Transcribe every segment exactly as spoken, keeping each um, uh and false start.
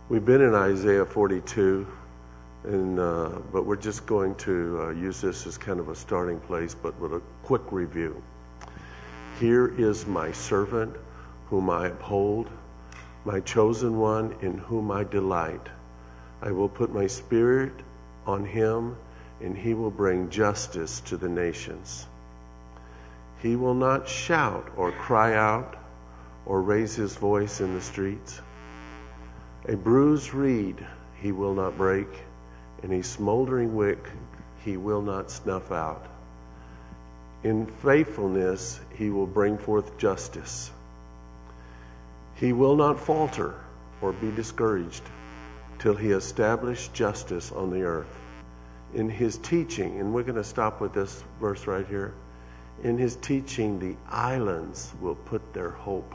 We've been in Isaiah forty-two, and uh, but we're just going to uh, use this as kind of a starting place, but with a quick review. Here is my servant whom I uphold, my chosen one in whom I delight. I will put my spirit on him, and he will bring justice to the nations. He will not shout or cry out or raise his voice in the streets. A bruised reed he will not break, and a smoldering wick he will not snuff out. In faithfulness he will bring forth justice. He will not falter or be discouraged till he establish justice on the earth. In his teaching, and we're going to stop with this verse right here. In his teaching, the islands will put their hope.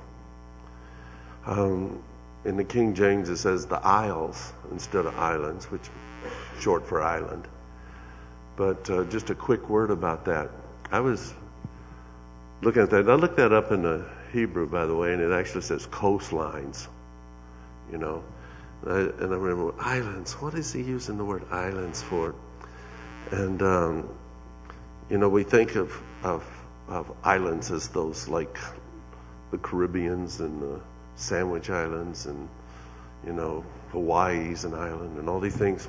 Um, in the King James, it says the isles instead of islands, which is short for island. But uh, just a quick word about that. I was looking at that. I looked that up in the Hebrew, by the way, and it actually says coastlines. You know, and I, and I remember islands. What is he using the word islands for? And um, you know, we think of, of of islands as those like the Caribbeans and the Sandwich Islands, and you know, Hawaii's an island, and all these things.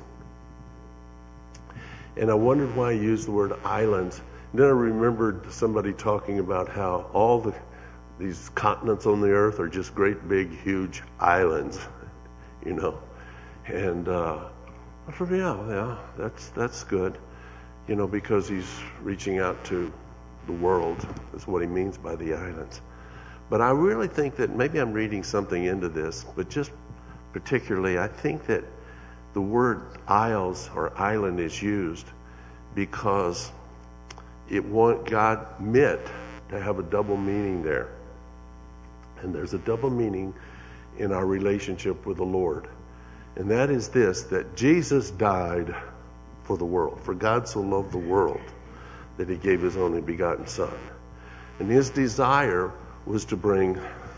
And I wondered why I used the word islands. And then I remembered somebody talking about how all the these continents on the earth are just great big huge islands, you know. And uh, I thought, yeah, yeah, that's that's good, you know, because he's reaching out to the world. That's what he means by the islands. But I really think that maybe I'm reading something into this, but just particularly, I think that the word isles or island is used because it want God meant to have a double meaning there. And there's a double meaning in our relationship with the Lord. And that is this, that Jesus died for the world. For God so loved the world that he gave his only begotten Son. And his desire was to bring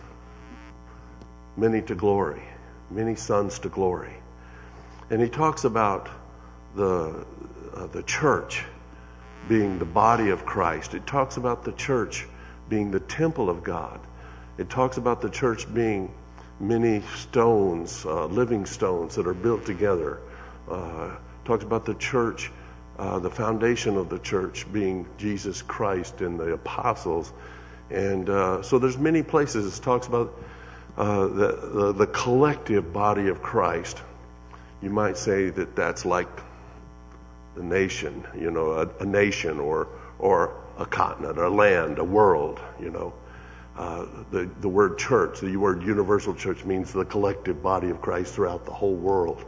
many to glory, many sons to glory. And he talks about the uh, the church being the body of Christ. It talks about the church being the temple of God. It talks about the church being many stones, uh, living stones that are built together. Uh, talks about the church, uh, the foundation of the church being Jesus Christ and the apostles. And uh, so there's many places it talks about uh, the, the the collective body of Christ. You might say that that's like the nation, you know, a, a nation or or a continent, a land, a world, you know. Uh, the the word church, the word universal church means the collective body of Christ throughout the whole world.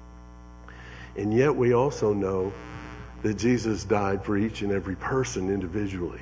And yet we also know that Jesus died for each and every person individually.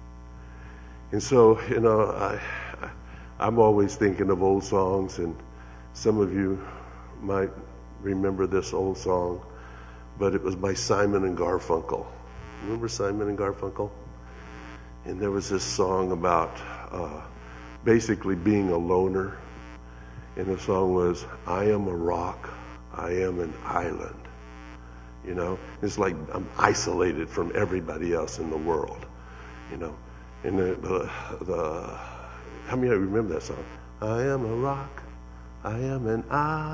And so, you know, I, I'm always thinking of old songs, and some of you might remember this old song, but it was by Simon and Garfunkel. Remember Simon and Garfunkel? And there was this song about uh, basically being a loner. And the song was, I am a rock, I am an island. You know, it's like I'm isolated from everybody else in the world, you know. And the, the, the how many of you remember that song? I am a rock, I am an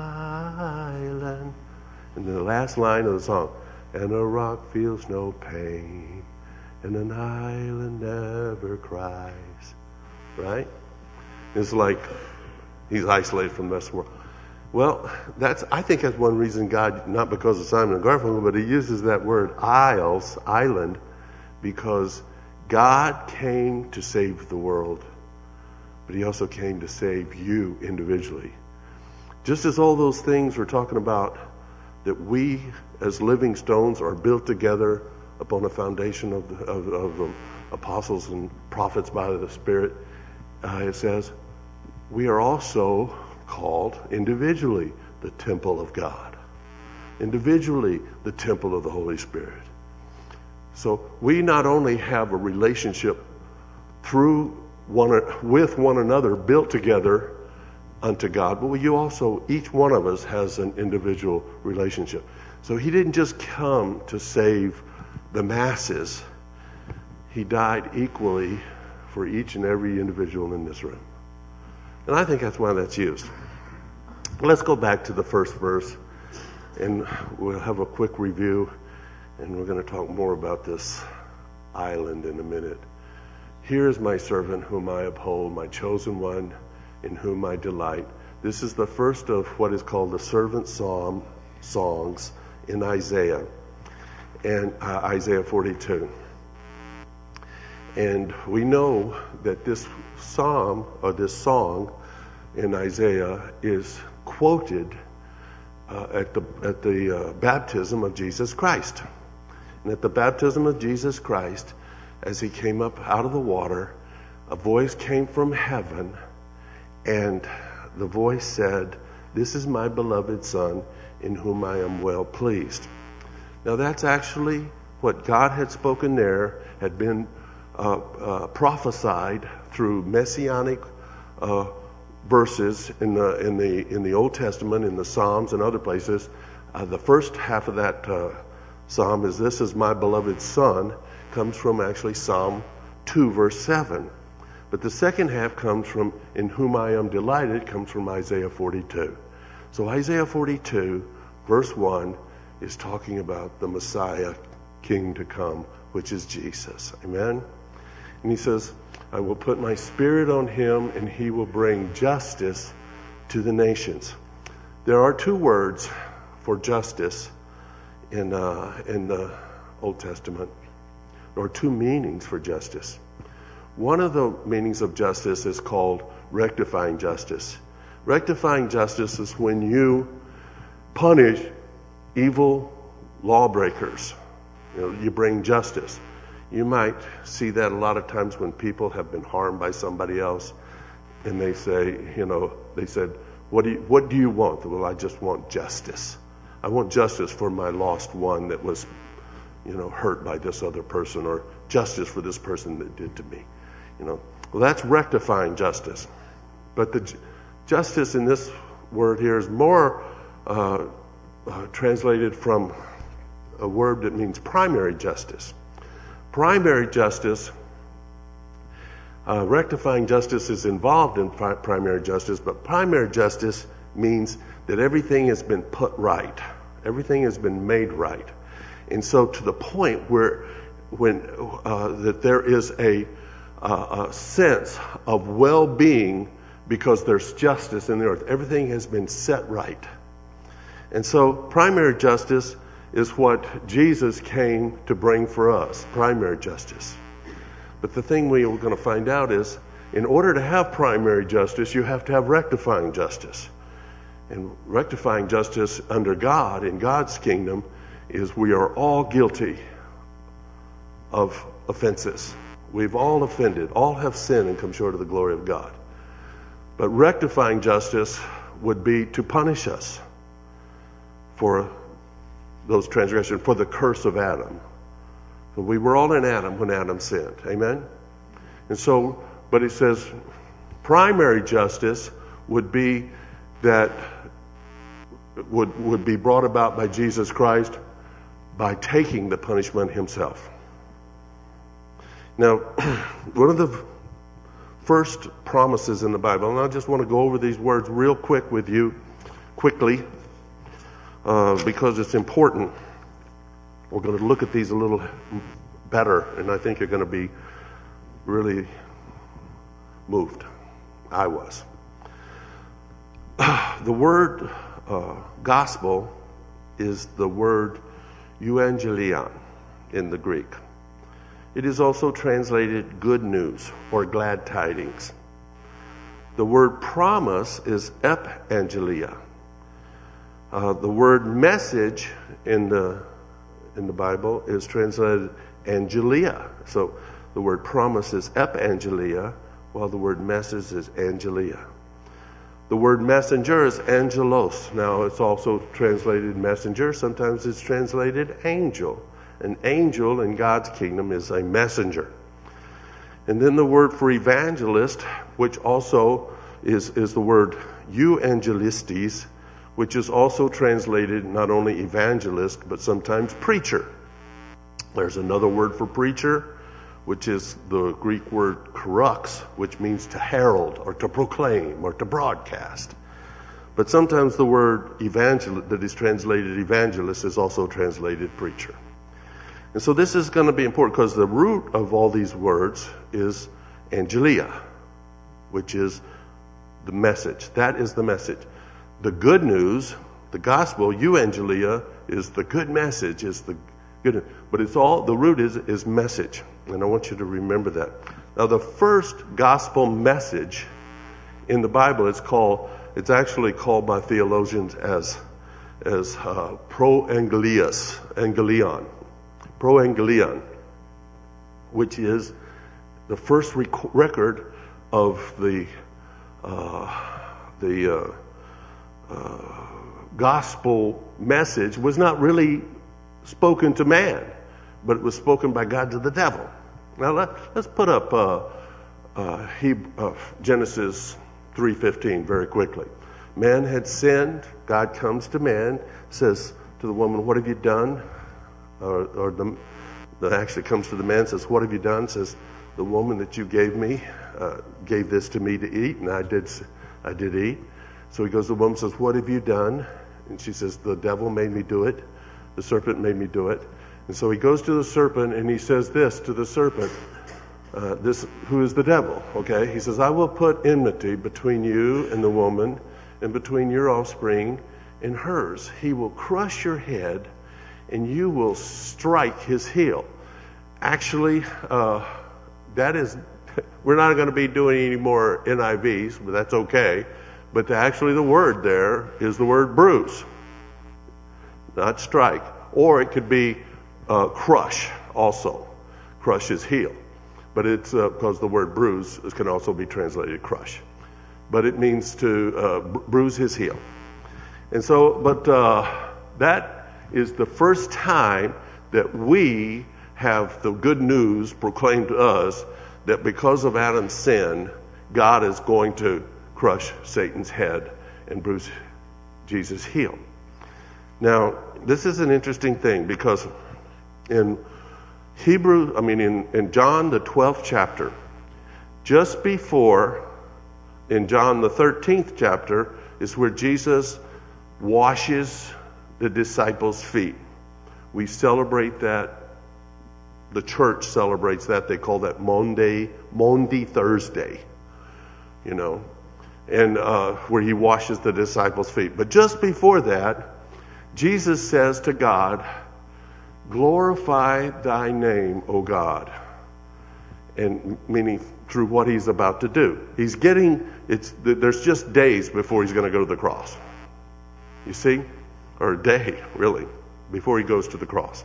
island. And the last line of the song, and a rock feels no pain, and an island never cries. Right? It's like he's isolated from the rest of the world. Well, that's I think that's one reason God, not because of Simon and Garfunkel, but he uses that word isles, island, because God came to save the world, but he also came to save you individually. Just as all those things we're talking about, that we as living stones are built together upon a foundation of the, of, of the apostles and prophets by the Spirit, uh, it says, we are also called individually the temple of God. Individually the temple of the Holy Spirit. So we not only have a relationship through one with one another, built together unto God, but you also, each one of us has an individual relationship. So he didn't just come to save the masses. He died equally for each and every individual in this room. And I think that's why that's used. Let's go back to the first verse, and we'll have a quick review, and we're going to talk more about this island in a minute. Here is my servant whom I uphold, my chosen one in whom I delight. This is the first of what is called the servant psalm songs in Isaiah, and uh, Isaiah forty-two. And we know that this psalm, or this song in Isaiah, is quoted uh, at the at the uh, baptism of Jesus Christ. And at the baptism of Jesus Christ, as he came up out of the water, a voice came from heaven, and the voice said, "This is my beloved Son, in whom I am well pleased." Now that's actually what God had spoken there, had been uh, uh, prophesied through messianic uh, verses in the in the in the Old Testament, in the Psalms and other places. Uh, the first half of that uh, psalm is, "This is my beloved Son," comes from actually Psalm two, verse seven. But the second half comes from, "In whom I am delighted," comes from Isaiah forty-two. So Isaiah forty-two, verse one, is talking about the Messiah, King to come, which is Jesus. Amen? And he says, "I will put my spirit on him, and he will bring justice to the nations." There are two words for justice in uh, in the Old Testament. There are two meanings for justice. One of the meanings of justice is called rectifying justice. Rectifying justice is when you punish evil lawbreakers. You know, you bring justice. You might see that a lot of times when people have been harmed by somebody else, and they say, you know, they said, "What do you, what do you want?" "Well, I just want justice. I want justice for my lost one that was, you know, hurt by this other person, or justice for this person that did to me." You know, well, that's rectifying justice. But the ju- justice in this word here is more uh, uh, translated from a word that means primary justice. Primary justice, uh, rectifying justice is involved in pri- primary justice, but primary justice means that everything has been put right. Everything has been made right. And so to the point where when uh, that there is a, uh, a sense of well-being because there's justice in the earth. Everything has been set right. And so primary justice is what Jesus came to bring for us, primary justice. But the thing we are going to find out is, in order to have primary justice, you have to have rectifying justice. And rectifying justice under God, in God's kingdom, is we are all guilty of offenses. We've all offended. All have sinned and come short of the glory of God. But rectifying justice would be to punish us for those transgressions, for the curse of Adam. So we were all in Adam when Adam sinned. Amen? And so, but it says primary justice would be that would would be brought about by Jesus Christ by taking the punishment himself. Now, one of the first promises in the Bible, and I just want to go over these words real quick with you, quickly, uh, because it's important. We're going to look at these a little better, and I think you're going to be really moved. I was. The word uh, gospel is the word euangelion in the Greek. It is also translated good news or glad tidings. The word promise is epangelia. Uh, the word message in the in the Bible is translated angelia. So the word promise is epangelia, while the word message is angelia. The word messenger is angelos. Now it's also translated messenger. Sometimes it's translated angel. An angel in God's kingdom is a messenger. And then the word for evangelist, which also is, is the word euangelistes, which is also translated not only evangelist, but sometimes preacher. There's another word for preacher, which is the Greek word kerux, which means to herald or to proclaim or to broadcast. But sometimes the word evangelist that is translated evangelist is also translated preacher. And so this is going to be important because the root of all these words is angelia, which is the message. That is the message. The good news, the gospel, euangelia, is the good message, is the good, but it's all, the root is, is message. And I want you to remember that. Now the first gospel message in the Bible, it's called, it's actually called by theologians as, as uh, proangelius, angelion, proangelion, which is the first rec- record of the, uh, the, uh, Uh, gospel message was not really spoken to man, but it was spoken by God to the devil. Now let, let's put up uh, uh, Hebrew, uh, Genesis three fifteen very quickly. Man had sinned. God comes to man, says to the woman, "What have you done?" Or, or the, that actually comes to the man, says, "What have you done?" Says, "The woman that you gave me uh, gave this to me to eat, and I did. I did eat." So he goes, the woman says, "What have you done?" And she says, "The devil made me do it. The serpent made me do it." And so he goes to the serpent and he says this to the serpent, uh, this, who is the devil, okay? He says, "I will put enmity between you and the woman and between your offspring and hers. He will crush your head and you will strike his heel." Actually, uh, that is, we're not going to be doing any more N I Vs, but that's okay. But actually the word there is the word bruise, not strike. Or it could be uh, crush also, crush his heel. But it's uh, because the word bruise can also be translated crush. But it means to uh, bruise his heel. And so, but uh, that is the first time that we have the good news proclaimed to us that because of Adam's sin, God is going to crush Satan's head and bruise Jesus' heel. Now, this is an interesting thing because in Hebrew, I mean in, in John the twelfth chapter, just before, in John the thirteenth chapter, is where Jesus washes the disciples' feet. We celebrate that. The church celebrates that. They call that Monday, Maundy Thursday, you know. And uh, where he washes the disciples' feet. But just before that, Jesus says to God, "Glorify thy name, O God." And meaning through what he's about to do. He's getting, it's there's just days before he's going to go to the cross. You see? Or a day, really, before he goes to the cross.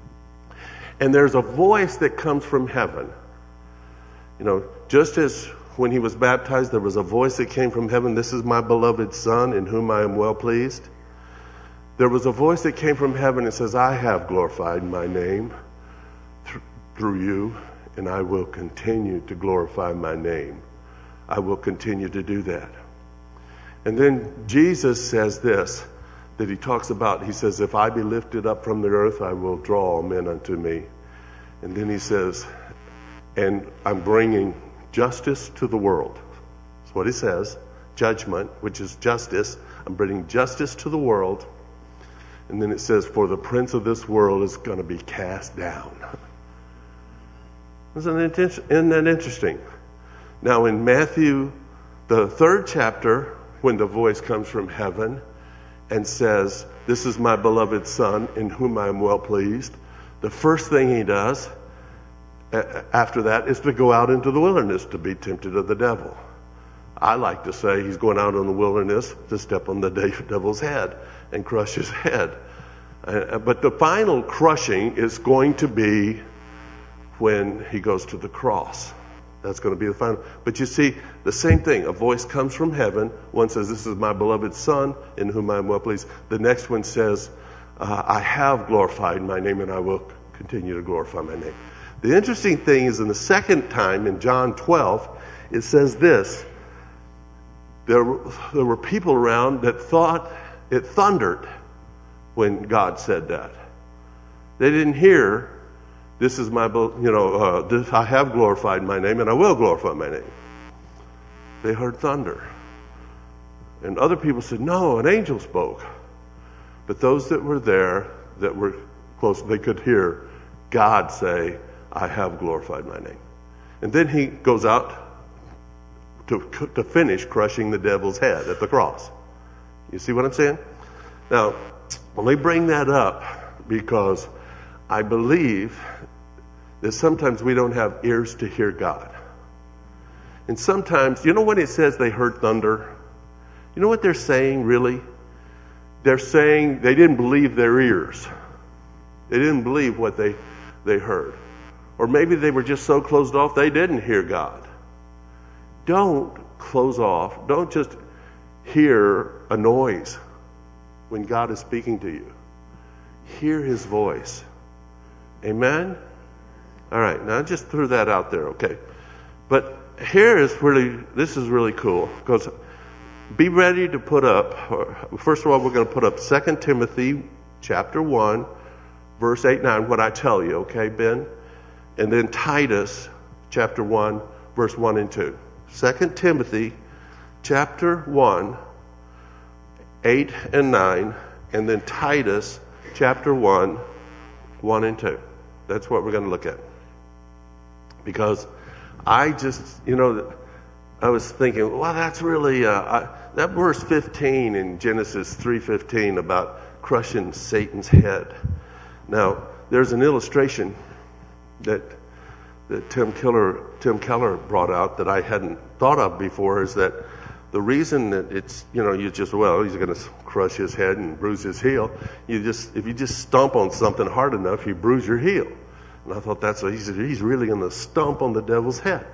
And there's a voice that comes from heaven. You know, just as when he was baptized, there was a voice that came from heaven, "This is my beloved Son, in whom I am well pleased." There was a voice that came from heaven and says, "I have glorified my name th- through you, and I will continue to glorify my name. I will continue to do that." And then Jesus says this, that he talks about, he says, "If I be lifted up from the earth, I will draw all men unto me." And then he says, "And I'm bringing justice to the world." That's what he says. Judgment, which is justice. I'm bringing justice to the world. And then it says, "For the prince of this world is going to be cast down." Isn't that interesting? Now in Matthew, the third chapter, when the voice comes from heaven and says, "This is my beloved Son, in whom I am well pleased," the first thing he does after that is to go out into the wilderness to be tempted of the devil. I like to say he's going out in the wilderness to step on the devil's head and crush his head. Uh, but the final crushing is going to be when he goes to the cross. That's going to be the final. But you see, the same thing. A voice comes from heaven. One says, "This is my beloved Son, in whom I am well pleased." The next one says, uh, "I have glorified my name, and I will continue to glorify my name." The interesting thing is in the second time in John twelve, it says this, there, there were people around that thought it thundered when God said that. They didn't hear, this is my, you know, uh, this, I have glorified my name and I will glorify my name. They heard thunder. And other people said, no, an angel spoke. But those that were there, that were close, they could hear God say, I have glorified my name. And then he goes out to, to finish crushing the devil's head at the cross. You see what I'm saying? Now, let me bring that up because I believe that sometimes we don't have ears to hear God. And sometimes, you know when it says they heard thunder? You know what they're saying really? They're saying they didn't believe their ears. They didn't believe what they, they heard. Or maybe they were just so closed off they didn't hear God. Don't close off. Don't just hear a noise when God is speaking to you. Hear his voice. Amen? All right, now I just threw that out there, okay? But here is really, this is really cool because be ready to put up, first of all, we're going to put up Second Timothy chapter one, verse eight, nine, what I tell you, okay, Ben? And then Titus chapter one, verse one and two. Second Timothy chapter one, eight and nine, and then Titus chapter one, one and two. That's what we're going to look at. Because I just, you know, I was thinking, well, that's really, uh, I, that verse fifteen in Genesis three fifteen about crushing Satan's head. Now, there's an illustration that that Tim Keller, Tim Keller brought out that I hadn't thought of before is that the reason that it's, you know, you just, well, he's going to crush his head and bruise his heel. You just, if you just stomp on something hard enough, you bruise your heel. And I thought that's what he said. He's really going to stomp on the devil's head.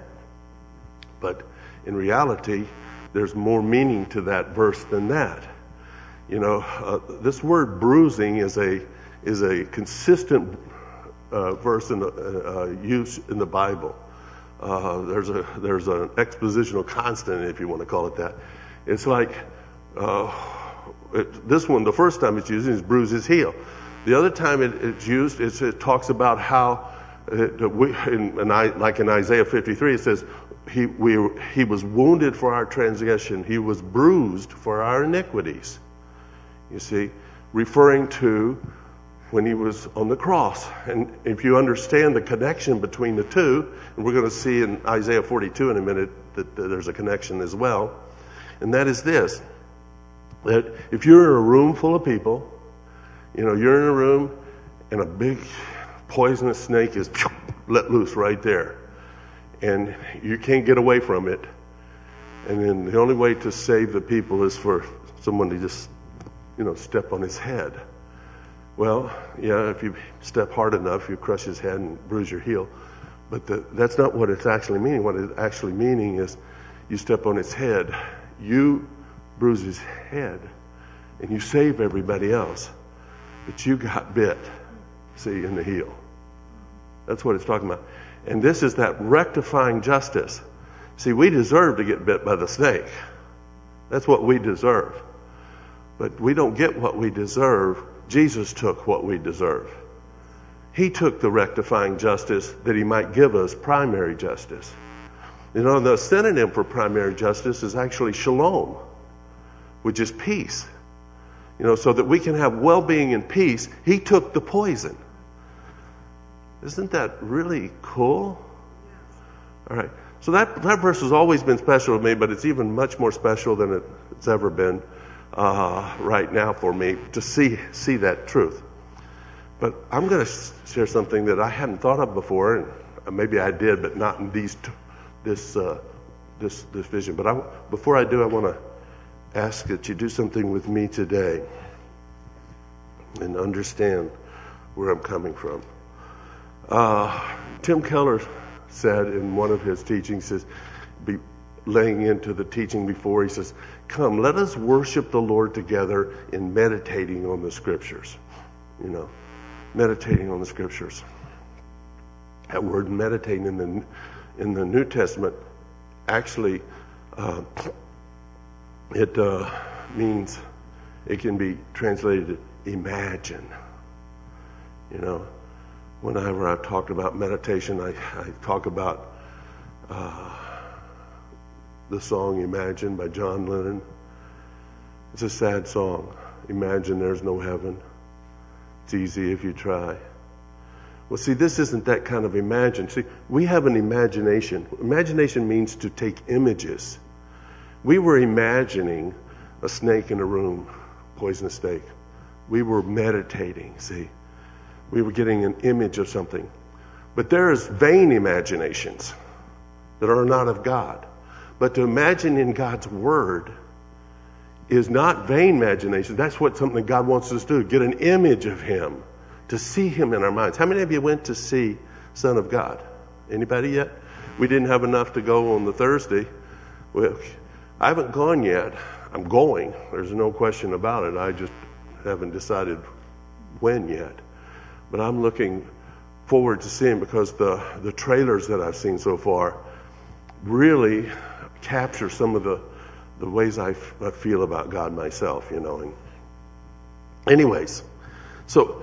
But in reality, there's more meaning to that verse than that. You know, uh, this word bruising is a is a consistent uh, verse in the, uh, use in the Bible. Uh, there's a there's an expositional constant, if you want to call it that. It's like uh, it, this one. The first time it's used is bruise his heel. The other time it, it's used, it's, it talks about how, it, we, in, in I, like in Isaiah fifty-three, it says he we he was wounded for our transgression, he was bruised for our iniquities. You see, referring to when he was on the cross. And if you understand the connection between the two, and we're going to see in Isaiah forty-two in a minute that, that there's a connection as well, and that is this, that if you're in a room full of people, you know, you're in a room and a big poisonous snake is let loose right there, and you can't get away from it, and then the only way to save the people is for someone to just, you know, step on his head. Well, yeah, if you step hard enough, you crush his head and bruise your heel. But the, that's not what it's actually meaning. What it's actually meaning is you step on his head, you bruise his head, and you save everybody else. But you got bit, see, in the heel. That's what it's talking about. And this is that rectifying justice. See, we deserve to get bit by the snake. That's what we deserve. But we don't get what we deserve. Jesus took what we deserve. He took the rectifying justice that he might give us primary justice. You know, the synonym for primary justice is actually shalom, which is peace. You know, so that we can have well-being and peace, he took the poison. Isn't that really cool? All right. So that, that verse has always been special to me, but it's even much more special than it, it's ever been uh, right now for me to see see that truth. But I'm going to share something that I hadn't thought of before, and maybe I did, but not in these t- this uh, this this vision. But I, before I do, I want to ask that you do something with me today and understand where I'm coming from. Uh, Tim Keller said in one of his teachings, says, be laying into the teaching before, he says, come, let us worship the Lord together in meditating on the scriptures. You know, meditating on the scriptures. That word meditating in the in the New Testament actually uh, it uh, means, it can be translated imagine. You know, whenever I've talked about meditation, I, I talk about uh, the song Imagine by John Lennon. It's a sad song. Imagine there's no heaven. It's easy if you try. Well, see, this isn't that kind of imagine. See, we have an imagination. Imagination means to take images. We were imagining a snake in a room, poisonous snake. We were meditating, see. We were getting an image of something. But there's vain imaginations that are not of God. But to imagine in God's Word is not vain imagination. That's what something God wants us to do, get an image of Him, to see Him in our minds. How many of you went to see Son of God? Anybody yet? We didn't have enough to go on the Thursday. Well, I haven't gone yet. I'm going. There's no question about it. I just haven't decided when yet. But I'm looking forward to seeing, because the, the trailers that I've seen so far really capture some of the, the ways I, f- I feel about God myself, you know. And anyways, so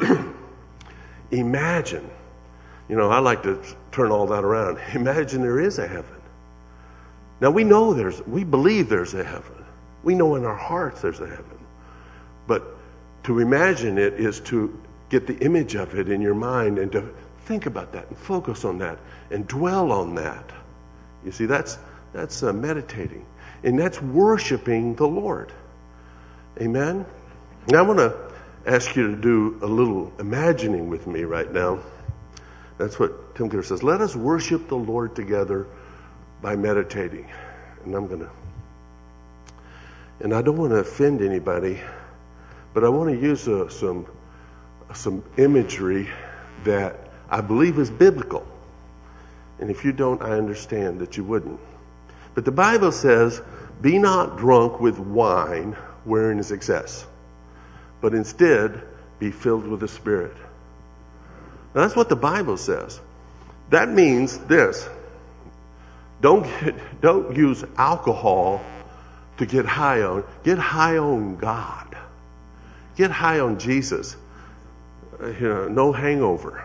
imagine, you know, I like to turn all that around. Imagine there is a heaven. Now we know there's, we believe there's a heaven. We know in our hearts there's a heaven. But to imagine it is to get the image of it in your mind and to think about that and focus on that and dwell on that. You see, that's that's uh, meditating. And that's worshiping the Lord. Amen? Now I want to ask you to do a little imagining with me right now. That's what Tim Keller says. Let us worship the Lord together by meditating. And I'm going to, and I don't want to offend anybody, but I want to use uh, some some imagery that I believe is biblical. And if you don't, I understand that you wouldn't. But the Bible says, be not drunk with wine wherein is excess, but instead be filled with the Spirit. Now, that's what the Bible says. That means this. Don't get, don't use alcohol to get high on. Get high on God. Get high on Jesus. You know, no hangover.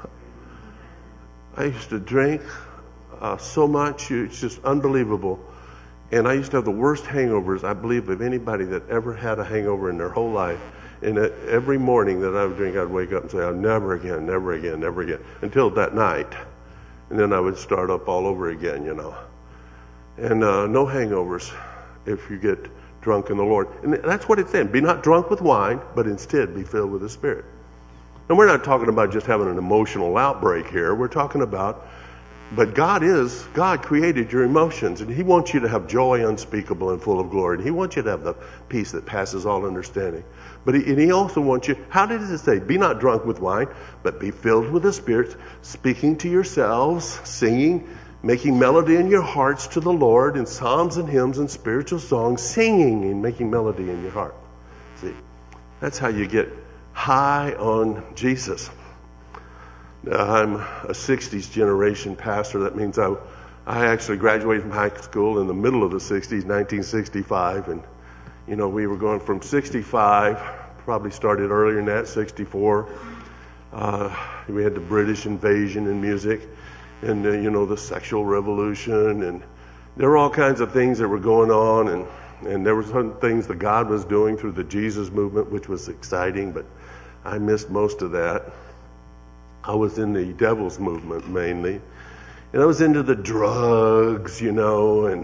I used to drink uh, so much, it's just unbelievable. And I used to have the worst hangovers, I believe, of anybody that ever had a hangover in their whole life. And every morning that I would drink, I'd wake up and say, oh, never again, never again, never again. Until that night. And then I would start up all over again, you know. And uh, no hangovers if you get drunk in the Lord. And that's what it's saying. Be not drunk with wine, but instead be filled with the Spirit. And we're not talking about just having an emotional outbreak here. We're talking about, but God is, God created your emotions, and He wants you to have joy unspeakable and full of glory. And He wants you to have the peace that passes all understanding. But he, and He also wants you, how did it say? Be not drunk with wine, but be filled with the Spirit, speaking to yourselves, singing, making melody in your hearts to the Lord in psalms and hymns and spiritual songs, singing and making melody in your heart. See, that's how you get high on Jesus. Now, I'm a sixties generation pastor. That means I, I actually graduated from high school in the middle of the sixties, nineteen sixty-five. And, you know, we were going from sixty-five, probably started earlier than that, sixty-four. Uh, we had the British invasion in music and, uh, you know, the sexual revolution. And there were all kinds of things that were going on. And, and there were some things that God was doing through the Jesus movement, which was exciting, but I missed most of that. I was in the devil's movement mainly. And I was into the drugs, you know, and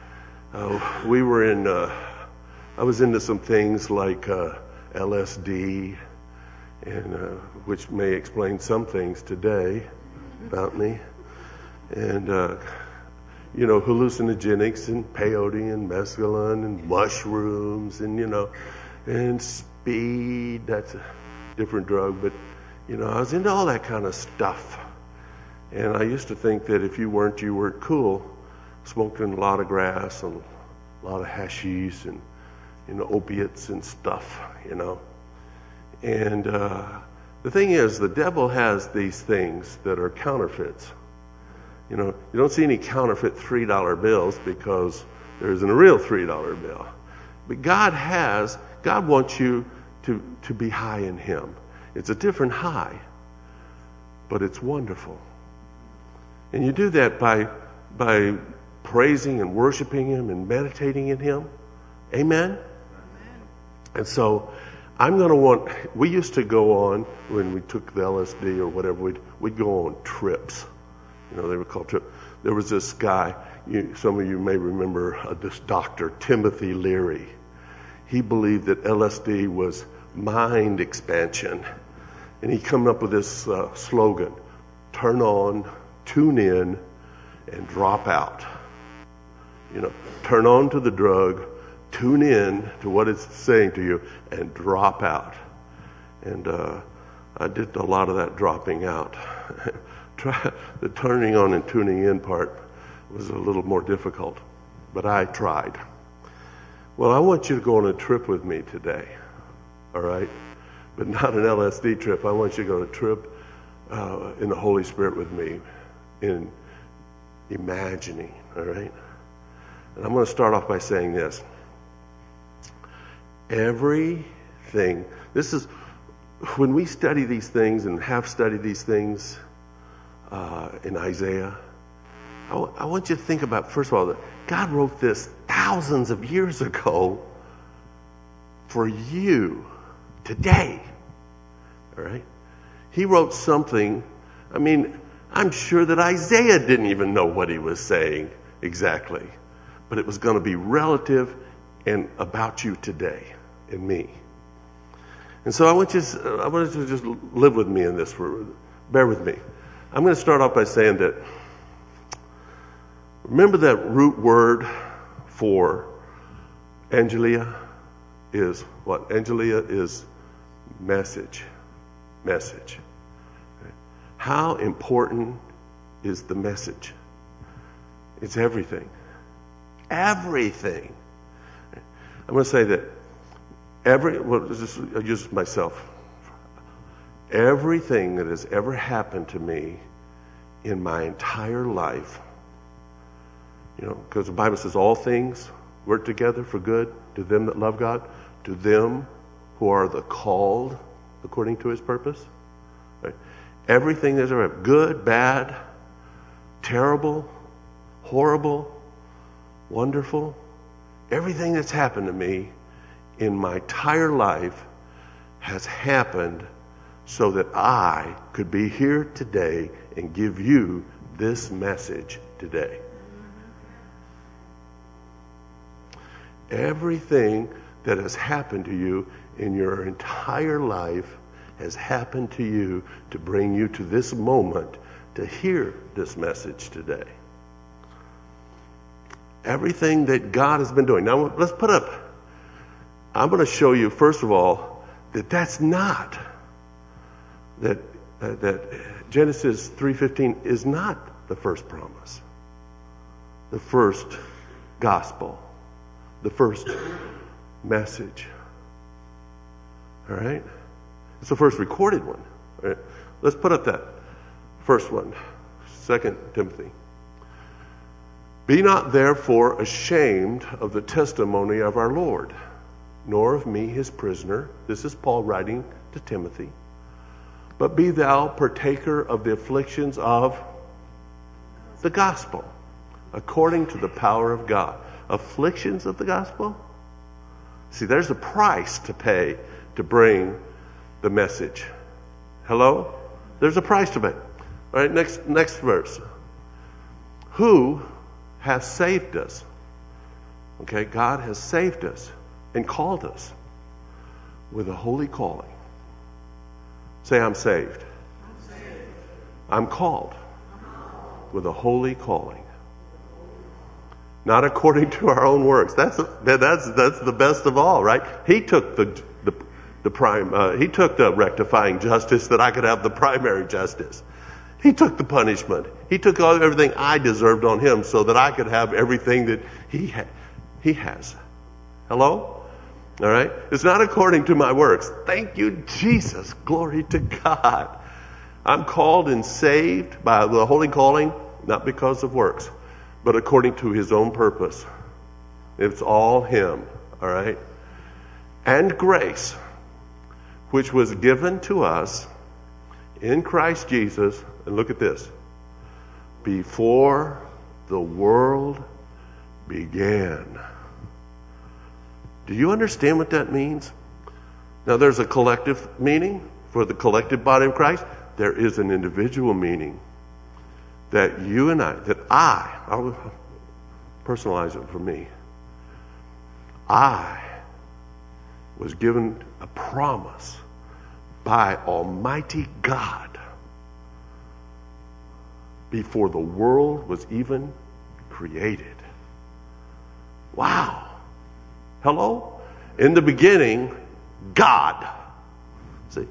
uh, we were in, uh, I was into some things like uh, L S D, and uh, which may explain some things today about me. And, uh, you know, hallucinogenics and peyote and mescaline and mushrooms and, you know, and speed. That's a different drug, but you know, I was into all that kind of stuff. And I used to think that if you weren't, you weren't cool. Smoking a lot of grass and a lot of hashish and, you know, opiates and stuff, you know. And uh, the thing is, the devil has these things that are counterfeits. You know, you don't see any counterfeit three dollar bills because There isn't a real three dollar bill. But God has, God wants you to, to be high in Him. It's a different high, but it's wonderful. And you do that by, by praising and worshiping Him and meditating in Him. Amen? Amen. And so I'm going to want, we used to go on, when we took the L S D or whatever, we'd, we'd go on trips. You know, they were called trips. There was this guy, you, some of you may remember uh, this doctor, Timothy Leary. He believed that L S D was mind expansion. And he came up with this uh, slogan, turn on, tune in, and drop out. You know, turn on to the drug, tune in to what it's saying to you, and drop out. And uh, I did a lot of that dropping out. Try, the turning on and tuning in part was a little more difficult, but I tried. Well, I want you to go on a trip with me today, all right? But not an L S D trip. I want you to go on a trip uh, in the Holy Spirit with me, in imagining, all right? And I'm going to start off by saying this. Everything, this is, when we study these things and have studied these things uh, in Isaiah, I, w- I want you to think about, first of all, that God wrote this thousands of years ago for you today. All right? He wrote something, I mean, I'm sure that Isaiah didn't even know what he was saying exactly, but it was going to be relative and about you today and me. And so I want you to, I want you to just live with me in this, for, bear with me. I'm going to start off by saying that, remember that root word for Angelia is what? Angelia is message. Message. How important is the message? It's everything. Everything. I'm going to say that every, well, just, I'll use myself. Everything that has ever happened to me in my entire life, you know, because the Bible says all things work together for good to them that love God, to them who are the called according to His purpose. Right? Everything that's ever happened, good, bad, terrible, horrible, wonderful, everything that's happened to me in my entire life has happened so that I could be here today and give you this message today. Everything that has happened to you in your entire life has happened to you to bring you to this moment to hear this message today. Everything that God has been doing. Now, let's put up, I'm going to show you, first of all, that that's not, that, uh, that Genesis three fifteen is not the first promise, the first gospel, the first message. All right? It's the first recorded one. All right? Let's put up that first one, Second Timothy. Be not therefore ashamed of the testimony of our Lord, nor of me his prisoner. This is Paul writing to Timothy. But be thou partaker of the afflictions of the gospel, according to the power of God. Afflictions of the gospel? See, there's a price to pay to bring the message. Hello? There's a price to pay. All right, next next verse. Who has saved us? Okay, God has saved us and called us with a holy calling. Say, I'm saved. I'm, saved. I'm called with a holy calling. Not according to our own works. That's that's that's the best of all, right? He took the the, the prime. Uh, he took the rectifying justice that I could have the primary justice. He took the punishment. He took all, everything I deserved on him, so that I could have everything that he ha- he has. Hello? All right. It's not according to my works. Thank you, Jesus. Glory to God. I'm called and saved by the holy calling, not because of works, but according to his own purpose. It's all him, all right? And grace, which was given to us in Christ Jesus, and look at this, before the world began. Do you understand what that means? Now, there's a collective meaning for the collective body of Christ. There is an individual meaning that you and I, that I, I'll personalize it for me. I was given a promise by Almighty God before the world was even created. Wow. Hello? In the beginning, God. See?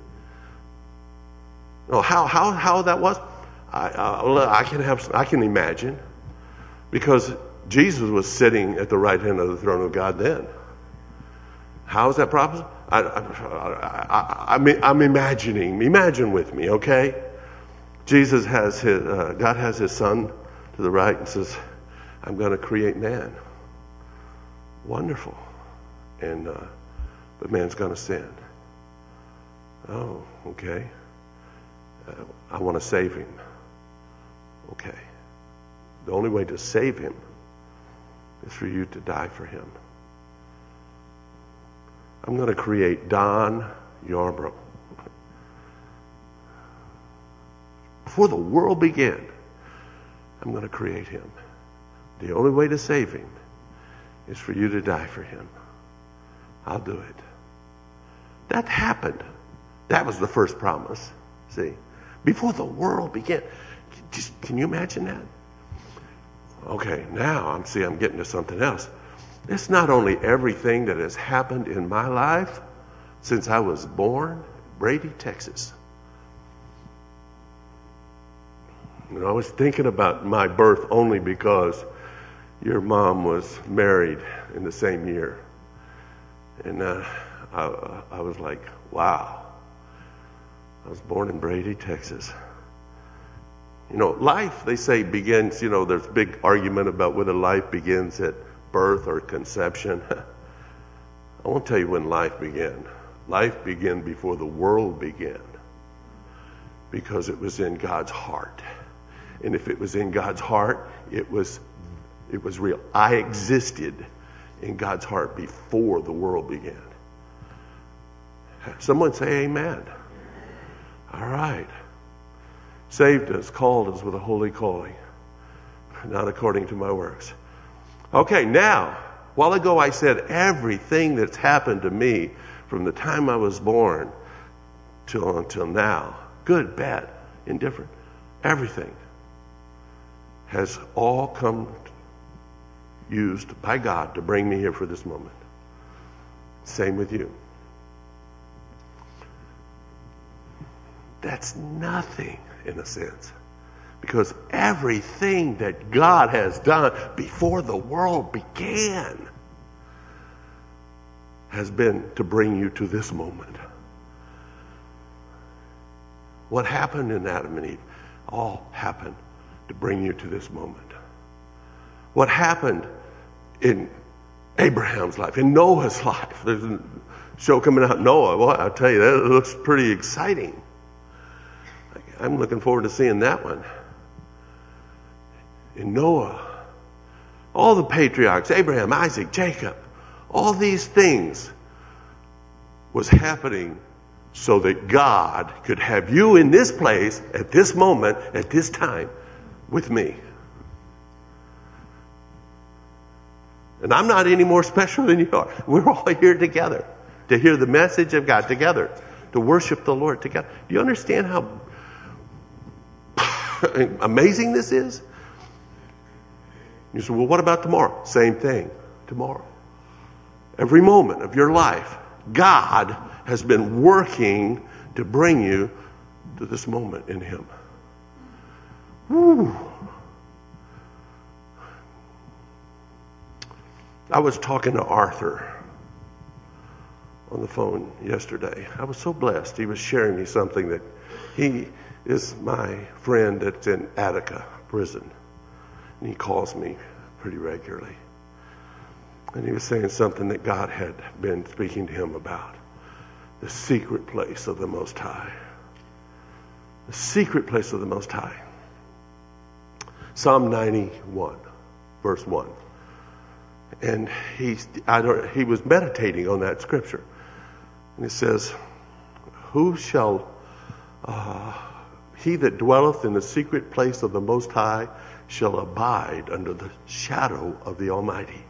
Oh, how how how that was? I I, I can have I can imagine, because Jesus was sitting at the right hand of the throne of God then. How is that possible? I, I, I, I mean, I'm imagining. Imagine with me, okay? Jesus has his, uh, God has his son to the right and says, I'm going to create man. Wonderful. And, uh, but man's going to sin. Oh, okay. Uh, I want to save him. Okay. The only way to save him is for you to die for him. I'm going to create Don Yarbrough. Before the world began, I'm going to create him. The only way to save him is for you to die for him. I'll do it. That happened. That was the first promise. See? Before the world began. Just, can you imagine that? Okay, now I'm see I'm getting to something else. It's not only everything that has happened in my life since I was born, Brady, Texas. You know, I was thinking about my birth only because your mom was married in the same year. And uh, I, I was like, wow. I was born in Brady, Texas. You know, life, they say, begins, you know, there's a big argument about whether life begins at birth or conception. I won't tell you when life began. Life began before the world began, because it was in God's heart. And if it was in God's heart, it was it was real. I existed in God's heart before the world began. Someone say amen. All right. Saved us, called us with a holy calling, not according to my works. Okay, now, a while ago I said everything that's happened to me from the time I was born till until now, good, bad, indifferent, everything has all come used by God to bring me here for this moment. Same with you. That's nothing in a sense. Because everything that God has done before the world began has been to bring you to this moment. What happened in Adam and Eve all happened to bring you to this moment. What happened in Abraham's life, in Noah's life. There's a show coming out, Noah. Well, I'll tell you, that looks pretty exciting. I'm looking forward to seeing that one. In Noah, all the patriarchs, Abraham, Isaac, Jacob, all these things was happening so that God could have you in this place at this moment, at this time, with me. And I'm not any more special than you are. We're all here together to hear the message of God together, to worship the Lord together. Do you understand how amazing this is? You say, well, what about tomorrow? Same thing. Tomorrow. Every moment of your life, God has been working to bring you to this moment in Him. Woo. I was talking to Arthur on the phone yesterday. I was so blessed. He was sharing me something that he is my friend that's in Attica prison. And he calls me pretty regularly. And he was saying something that God had been speaking to him about. The secret place of the Most High. The secret place of the Most High. Psalm ninety-one, verse one. And he, I don't, he was meditating on that scripture. And it says, Who shall, uh, he that dwelleth in the secret place of the Most High shall abide under the shadow of the Almighty.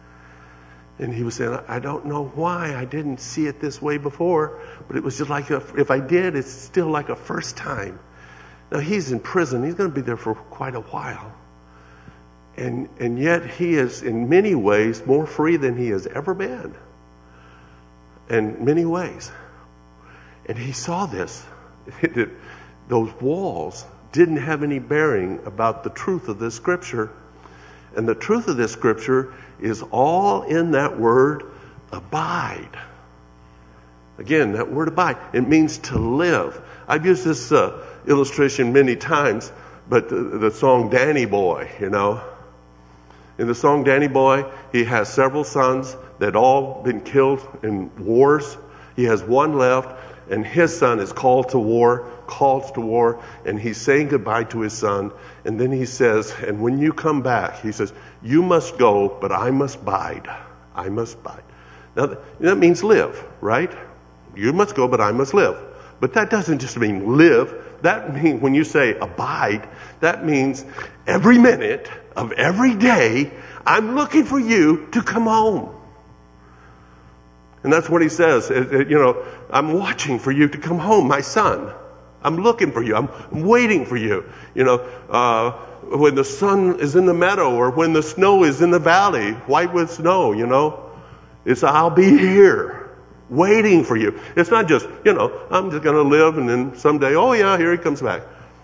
And he was saying, I don't know why I didn't see it this way before, but it was just like, a, if I did, it's still like a first time. Now he's in prison. He's going to be there for quite a while. And, and yet he is in many ways more free than he has ever been. In many ways. And he saw this. Those walls didn't have any bearing about the truth of this scripture. And the truth of this scripture is all in that word, abide. Again, that word abide, it means to live. I've used this uh, illustration many times, but the, the song Danny Boy, you know. In the song Danny Boy, he has several sons that all been killed in wars. He has one left, and his son is called to war, calls to war, and he's saying goodbye to his son. And then he says, and when you come back, he says, you must go, but I must bide. I must bide. Now, that means live, right? You must go, but I must live. But that doesn't just mean live. That means, when you say abide, that means every minute of every day, I'm looking for you to come home. And that's what he says. It, it, you know, I'm watching for you to come home, my son. I'm looking for you. I'm, I'm waiting for you. You know, uh, when the sun is in the meadow or when the snow is in the valley, white with snow, you know, it's I'll be here waiting for you. It's not just, you know, I'm just going to live and then someday, oh yeah, here he comes back.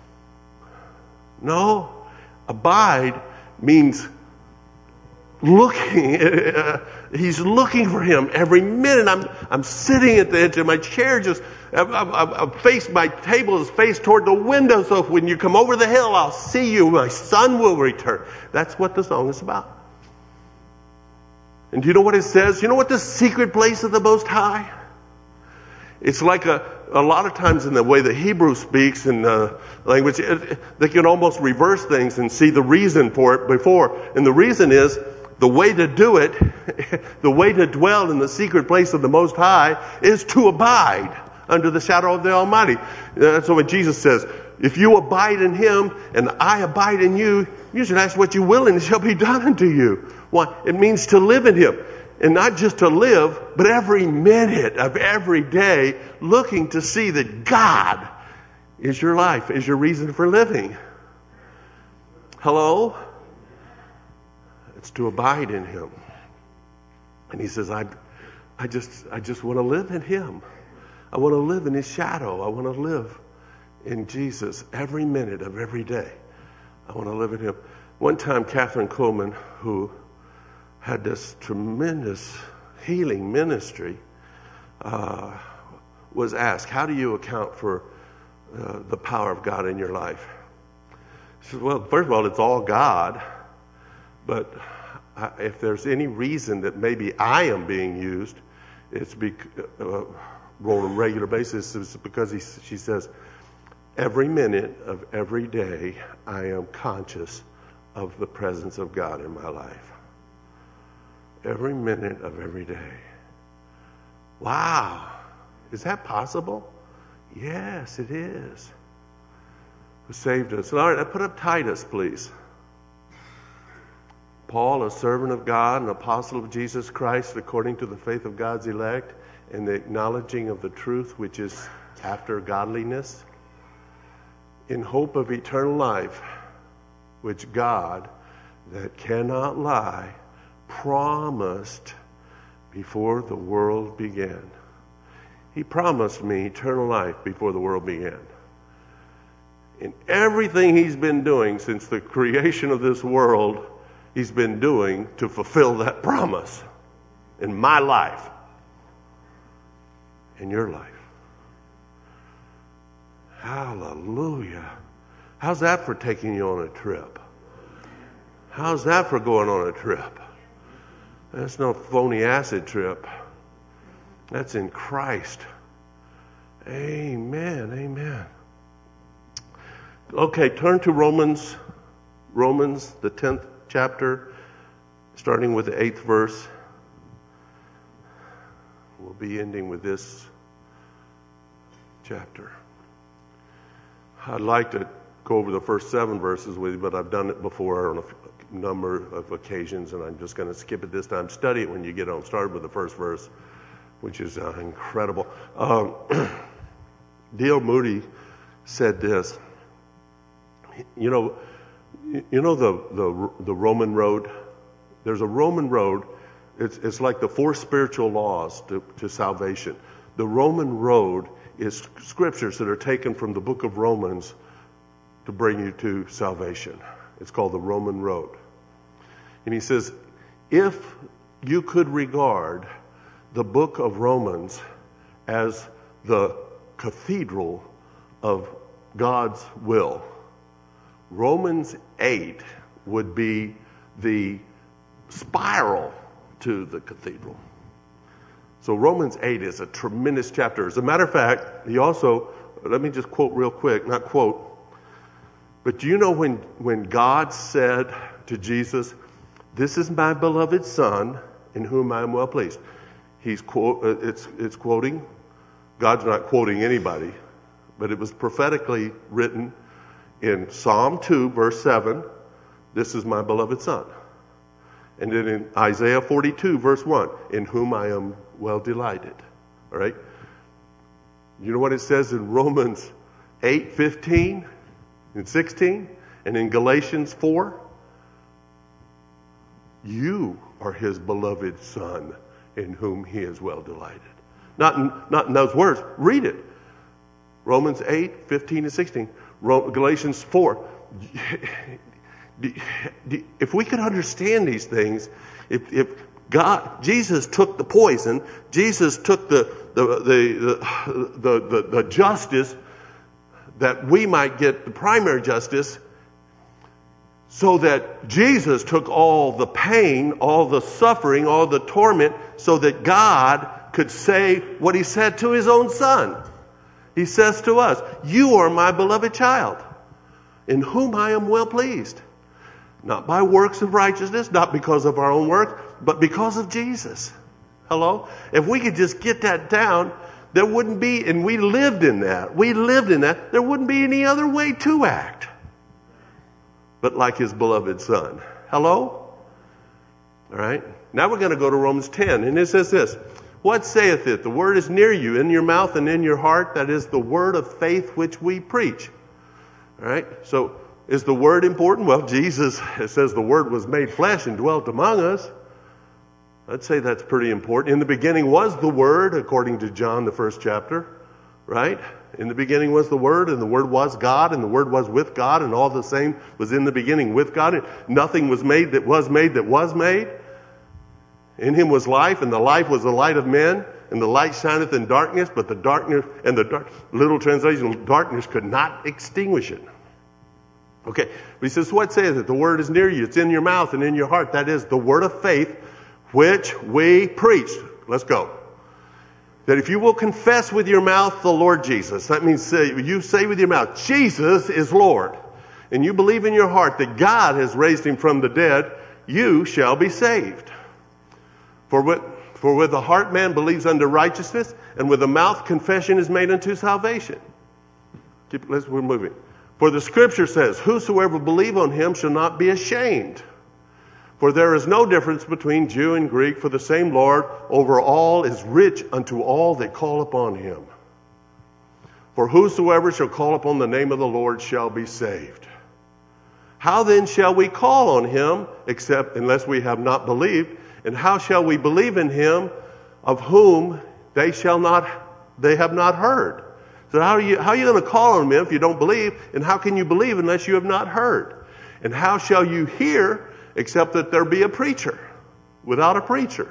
No, abide means looking. Uh, he's looking for him every minute. I'm I'm sitting at the edge of my chair, just I'm, I'm, I'm faced. My table is faced toward the window, so when you come over the hill, I'll see you. My son will return. That's what the song is about. And do you know what it says? You know what the secret place of the Most High? It's like a a lot of times in the way the Hebrew speaks in the language, it, they can almost reverse things and see the reason for it before. And the reason is, the way to do it, the way to dwell in the secret place of the Most High is to abide under the shadow of the Almighty. That's what Jesus says. If you abide in Him and I abide in you, you should ask what you will and it shall be done unto you. Why? It means to live in Him. And not just to live, but every minute of every day looking to see that God is your life, is your reason for living. Hello? It's to abide in Him. And He says, I, I just, I just want to live in Him. I want to live in His shadow. I want to live in Jesus every minute of every day. I want to live in Him. One time, Catherine Coleman, who had this tremendous healing ministry, uh, was asked, how do you account for uh, the power of God in your life? She said, well, first of all, it's all God. But I, if there's any reason that maybe I am being used, it's bec- uh, on a regular basis, it's because he, she says, every minute of every day, I am conscious of the presence of God in my life. Every minute of every day. Wow. Is that possible? Yes, it is. Who saved us. All right, put up Titus, please. Paul, a servant of God, an apostle of Jesus Christ, according to the faith of God's elect, and the acknowledging of the truth which is after godliness, in hope of eternal life, which God, that cannot lie, promised before the world began. He promised me eternal life before the world began. In everything He's been doing since the creation of this world, He's been doing to fulfill that promise in my life, in your life. Hallelujah. How's that for taking you on a trip? How's that for going on a trip? That's no phony acid trip. That's in Christ. Amen. Amen. Okay, turn to Romans, Romans, the tenth chapter, starting with the eighth verse. We'll be ending with this chapter. I'd like to go over the first seven verses with you, but I've done it before on a number of occasions, and I'm just going to skip it this time. Study it when you get home. Start with the first verse, which is uh, incredible. Um, D L Moody said this. You know, you know the, the the Roman road? There's a Roman road. It's it's like the four spiritual laws to, to salvation. The Roman road is scriptures that are taken from the book of Romans to bring you to salvation. It's called the Roman road. And he says, if you could regard the book of Romans as the cathedral of God's will, Romans eight would be the spiral to the cathedral. So Romans eight is a tremendous chapter. As a matter of fact, he also, let me just quote real quick, not quote, but do you know when, when God said to Jesus, "This is my beloved Son, in whom I am well pleased." He's quote, it's, it's quoting, God's not quoting anybody, but it was prophetically written in Psalm two, verse seven, "This is my beloved Son." And then in Isaiah forty-two, verse one, "In whom I am well delighted." All right? You know what it says in Romans eight, fifteen and sixteen? And in Galatians four? You are his beloved Son, in whom he is well delighted. Not in, not in those words. Read it. Romans eight, fifteen and sixteen. Galatians four. If we could understand these things, if, if God, Jesus took the poison, Jesus took the the the the, the, the justice that we might get the primary justice, so that Jesus took all the pain, all the suffering, all the torment, so that God could say what he said to his own Son. He says to us, "You are my beloved child, in whom I am well pleased." Not by works of righteousness, not because of our own work, but because of Jesus. Hello? If we could just get that down, there wouldn't be, and we lived in that, we lived in that, there wouldn't be any other way to act but like his beloved Son. Hello? All right? Now we're going to go to Romans ten, and it says this. "What saith it? The word is near you, in your mouth and in your heart. That is the word of faith which we preach." All right? So, is the word important? Well, Jesus, it says the word was made flesh and dwelt among us. I'd say that's pretty important. In the beginning was the word, according to John, the first chapter. Right? In the beginning was the word, and the word was God, and the word was with God, and all the same was in the beginning with God. And nothing was made that was made that was made. In him was life, and the life was the light of men, and the light shineth in darkness, but the darkness, and the dark, little translation, darkness could not extinguish it. Okay, but he says, "What saith it? The word is near you. It's in your mouth and in your heart. That is the word of faith which we preach." Let's go. "That if you will confess with your mouth the Lord Jesus," that means say, you say with your mouth, "Jesus is Lord," and you believe in your heart that God has raised him from the dead, you shall be saved. For with, for with the heart man believes unto righteousness, and with the mouth confession is made unto salvation. Keep, let's, we're moving. "For the scripture says, whosoever believe on him shall not be ashamed. For there is no difference between Jew and Greek, for the same Lord over all is rich unto all that call upon him. For whosoever shall call upon the name of the Lord shall be saved. How then shall we call on him, except unless we have not believed? And how shall we believe in him of whom they shall not, they have not heard?" So how are you, how are you going to call on him if you don't believe? And how can you believe unless you have not heard? And how shall you hear except that there be a preacher? Without a preacher,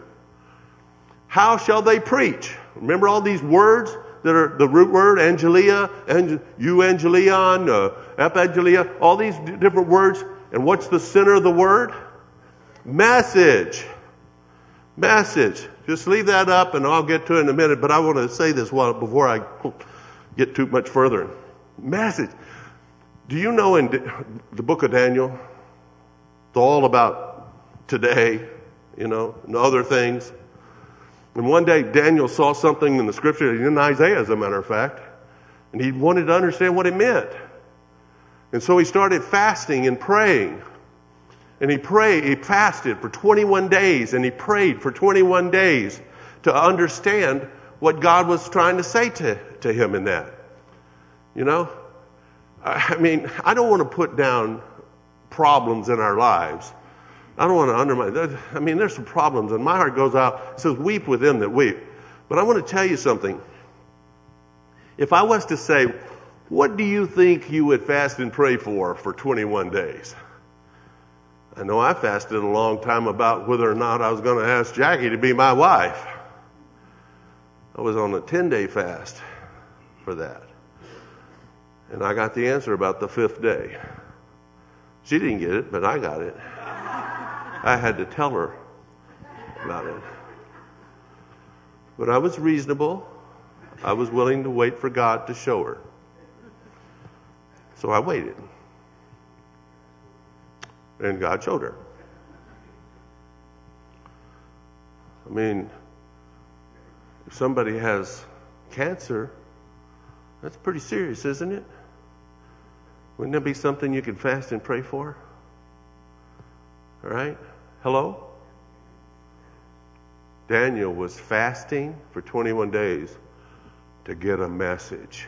how shall they preach? Remember all these words that are the root word, angelia, and euangelion, uh, epangelia, all these d- different words. And what's the center of the word? Message. Message. Just leave that up and I'll get to it in a minute, but I want to say this while, before I get too much further. Message. Do you know in the book of Daniel, it's all about today, you know, and other things. And one day Daniel saw something in the scripture, in Isaiah as a matter of fact, and he wanted to understand what it meant. And so he started fasting and praying. And he prayed, he fasted for twenty-one days, and he prayed for twenty-one days to understand what God was trying to say to, to him in that. You know? I mean, I don't want to put down problems in our lives. I don't want to undermine. I mean, there's some problems, and my heart goes out. It says, weep with them that weep. But I want to tell you something. If I was to say, what do you think you would fast and pray for for twenty-one days? I know I fasted a long time about whether or not I was going to ask Jackie to be my wife. I was on a ten-day fast for that. And I got the answer about the fifth day. She didn't get it, but I got it. I had to tell her about it. But I was reasonable. I was willing to wait for God to show her. So I waited. And God showed her. I mean, if somebody has cancer, that's pretty serious, isn't it? Wouldn't that be something you could fast and pray for? All right? Hello? Daniel was fasting for twenty-one days to get a message.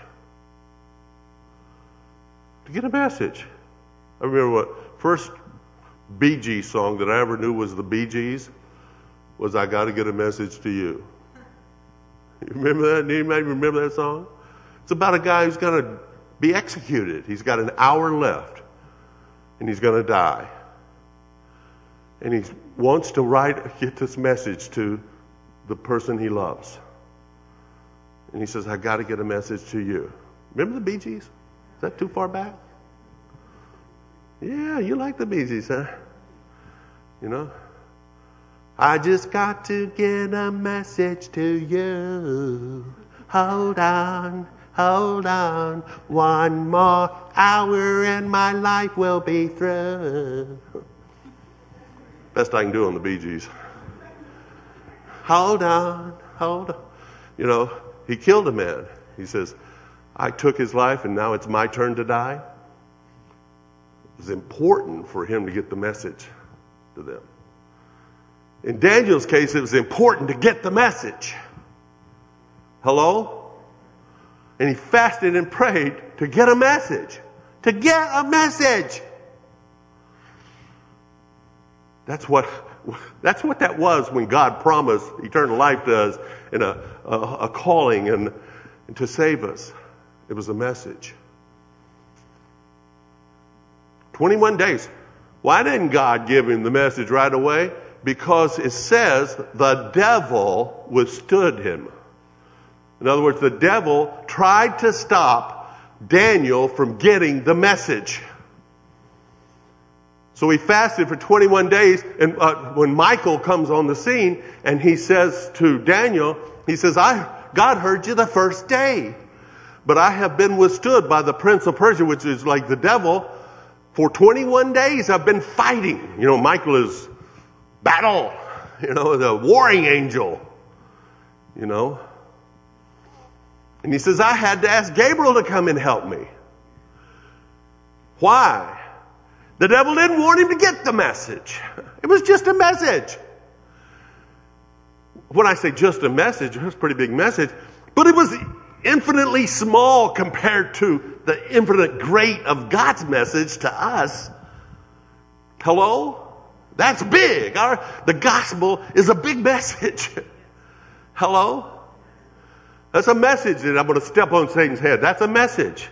To get a message. I remember what first Bee Gees song that I ever knew was the Bee Gees was I Gotta Get a Message to You. You remember that? Anybody remember that song? It's about a guy who's going to be executed. He's got an hour left and he's going to die. And he wants to write, get this message to the person he loves. And he says, I got to get a message to you. Remember the Bee Gees? Is that too far back? Yeah, you like the Bee Gees, huh? You know? I just got to get a message to you. Hold on, hold on. One more hour and my life will be through. Best I can do on the Bee Gees. Hold on, hold on. You know, he killed a man. He says, I took his life and now it's my turn to die. It was important for him to get the message to them. In Daniel's case, it was important to get the message. Hello? And he fasted and prayed to get a message. To get a message. That's what, that's what that was when God promised eternal life to us and a, a, a calling and, and to save us. It was a message. twenty-one days. Why didn't God give him the message right away? Because it says the devil withstood him. In other words, the devil tried to stop Daniel from getting the message. So he fasted for twenty-one days, and uh, when Michael comes on the scene and he says to Daniel, he says, "I God heard you the first day, but I have been withstood by the prince of Persia," which is like the devil. For twenty-one days I've been fighting. You know, Michael is battle, you know, the warring angel, you know. And he says, I had to ask Gabriel to come and help me. Why? The devil didn't want him to get the message. It was just a message. When I say just a message, it was a pretty big message, but it was infinitely small compared to the infinite great of God's message to us. Hello? That's big. Our, the gospel is a big message. Hello? That's a message that I'm going to step on Satan's head. That's a message.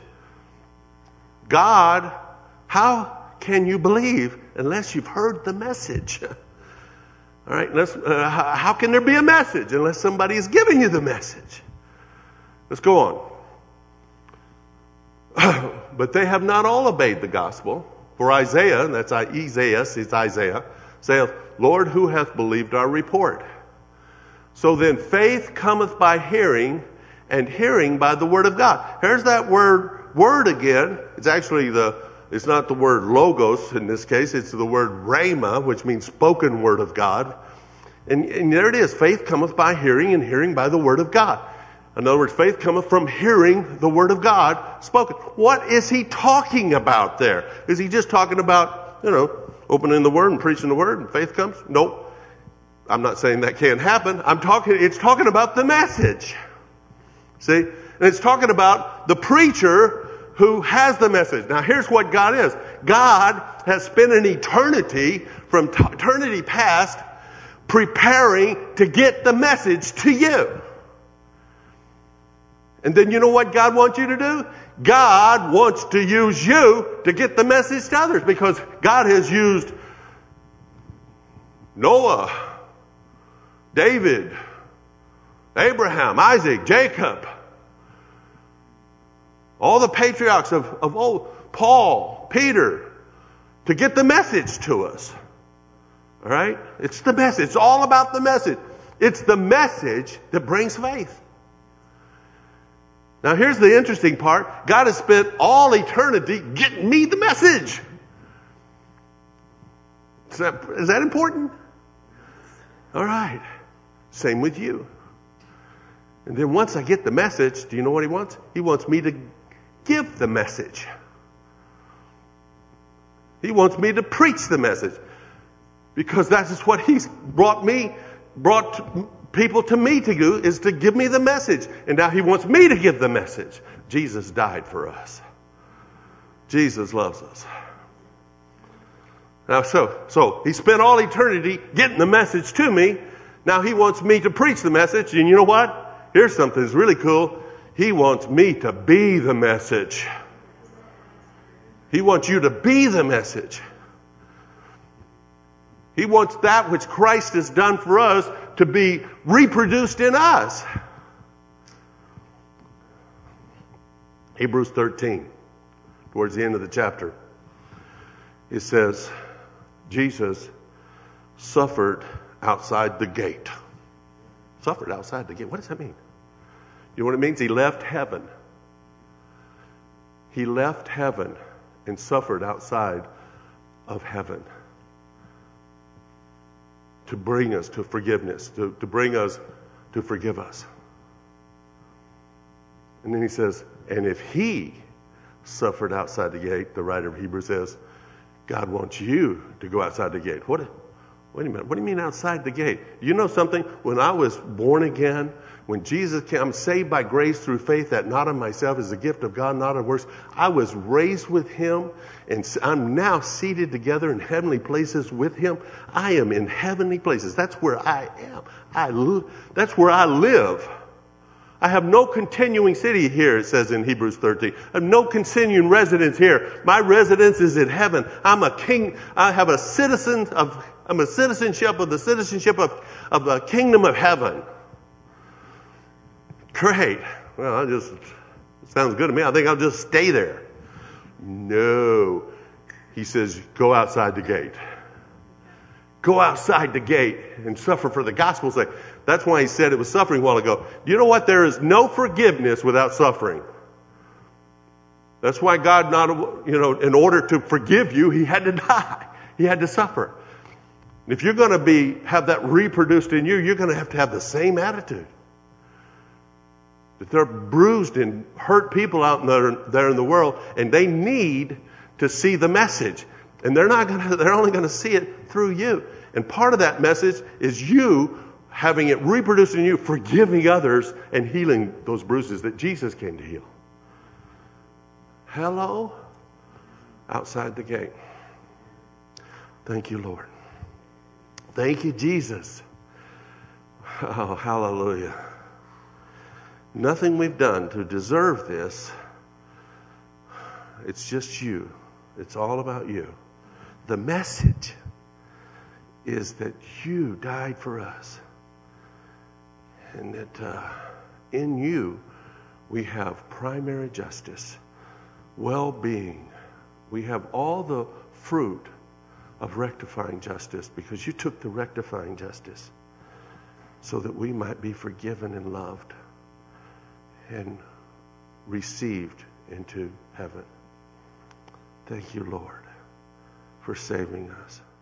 God, how can you believe unless you've heard the message? All right, let's, uh, how can there be a message unless somebody is giving you the message? Let's go on. But they have not all obeyed the gospel. For Isaiah, that's Isaiah, it's Isaiah, saith, Lord, who hath believed our report? So then faith cometh by hearing, and hearing by the word of God. Here's that word, word again. It's actually the, it's not the word logos in this case. It's the word rhema, which means spoken word of God. And, and there it is. Faith cometh by hearing, and hearing by the word of God. In other words, faith cometh from hearing the word of God spoken. What is he talking about there? Is he just talking about, you know, opening the word and preaching the word and faith comes? Nope. I'm not saying that can't happen. I'm talking, it's talking about the message. See? And it's talking about the preacher who has the message. Now here's what God is. God has spent an eternity, from t- eternity past, preparing to get the message to you. And then you know what God wants you to do? God wants to use you to get the message to others, because God has used Noah, David, Abraham, Isaac, Jacob, all the patriarchs of, of old, Paul, Peter, to get the message to us. All right? It's the message. It's all about the message. It's the message that brings faith. Now here's the interesting part. God has spent all eternity getting me the message. Is that, is that important? All right. Same with you. And then once I get the message, do you know what he wants? He wants me to give the message. He wants me to preach the message. Because that is what he's brought me, brought people to me to do, is to give me the message. And now he wants me to give the message. Jesus died for us. Jesus loves us. Now, so, so he spent all eternity getting the message to me. Now he wants me to preach the message. And you know what? Here's something that's really cool. He wants me to be the message. He wants you to be the message. He wants that which Christ has done for us to be reproduced in us. Hebrews thirteen, towards the end of the chapter, it says, Jesus suffered outside the gate. Suffered outside the gate. What does that mean? You know what it means? He left heaven. He left heaven and suffered outside of heaven to bring us to forgiveness, to, to bring us to forgive us. And then he says, and if he suffered outside the gate, the writer of Hebrews says, God wants you to go outside the gate. What? Wait a minute. What do you mean outside the gate? You know something? When I was born again, when Jesus came, I'm saved by grace through faith, that not of myself is a gift of God, not of works. I was raised with him, and I'm now seated together in heavenly places with him. I am in heavenly places. That's where I am. I li- that's where I live. I have no continuing city here, it says in Hebrews thirteen. I have no continuing residence here. My residence is in heaven. I'm a king. I have a citizen of, I'm a citizenship of the citizenship of, of the kingdom of heaven. Great. Well, I just, it sounds good to me. I think I'll just stay there. No. He says, go outside the gate. Go outside the gate and suffer for the gospel's sake. That's why he said it was suffering a while ago. Do you know what? There is no forgiveness without suffering. That's why God, not, you know, in order to forgive you, he had to die. He had to suffer. If you're going to be, have that reproduced in you, you're going to have to have the same attitude. That they're bruised and hurt people out there, there in the world, and they need to see the message. And they're not going to, they're only going to see it through you. And part of that message is you having it reproduced in you, forgiving others and healing those bruises that Jesus came to heal. Hello? Outside the gate. Thank you, Lord. Thank you, Jesus. Oh, hallelujah. Nothing we've done to deserve this. It's just you. It's all about you. The message is that you died for us. And that uh, in you we have primary justice, well-being. We have all the fruit of rectifying justice because you took the rectifying justice. so that we might be forgiven and loved and received into heaven. Thank you, Lord, for saving us.